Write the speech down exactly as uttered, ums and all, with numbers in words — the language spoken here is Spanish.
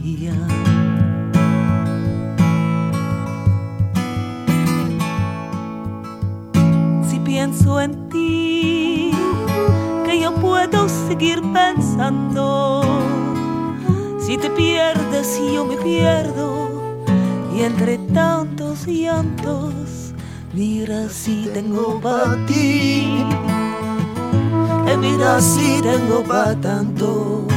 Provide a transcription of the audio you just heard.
día. Si pienso en ti, que yo puedo seguir pensando. Si te pierdes y yo me pierdo, y entre tantos llantos, mira si tengo pa' ti, que mira si tengo pa' tanto.